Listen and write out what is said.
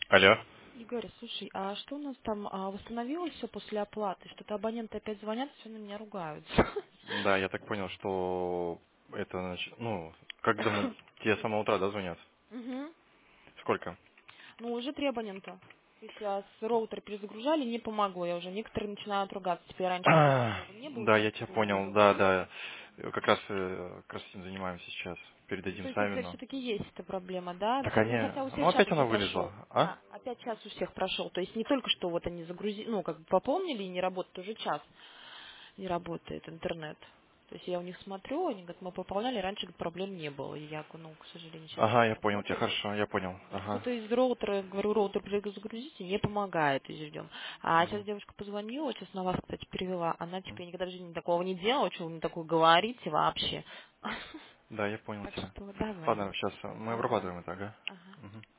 Алло. Игорь, слушай, а что у нас там восстановилось все после оплаты? Что-то абоненты опять звонят, все на меня ругаются. Да, я так понял, что это, как давно? Тебе с самого утра, да, звонят? Мгм. Сколько? Ну, уже 3 абонента. То есть я с роутера перезагружали, не помогло. Я уже некоторые начинают ругаться. Теперь раньше вот этого всего не было, Да, сейчас я тебя вроде бы понял, да, загрузилось. да. Как раз этим занимаемся сейчас. Ну, Передадим то есть, если Савину. все-таки есть эта проблема, да? Так Ну, они... хотя у Ну, всех час опять уже она прошел. вылезла, а? Да, опять час у всех прошел. То есть не только что вот они загрузили, ну, как бы пополнили и не работает, уже час не работает интернет. То есть я у них смотрю, они говорят, мы пополняли, раньше говорит, проблем не было. И я говорю, ну, к сожалению, сейчас Ага, не я понял тебя, работает. хорошо, я понял. Ага. Что-то из роутера, говорю, роутер перезагрузите, не помогает, и ждем. А сейчас Мгм. девушка позвонила, сейчас на вас, кстати, перевела. Она, типа, я никогда в жизни такого не делала, что вы мне такое говорите вообще. Да, я понял Так тебя. что давай. Ладно, сейчас мы Ага, обрабатываем это, ага. ага. Мгм.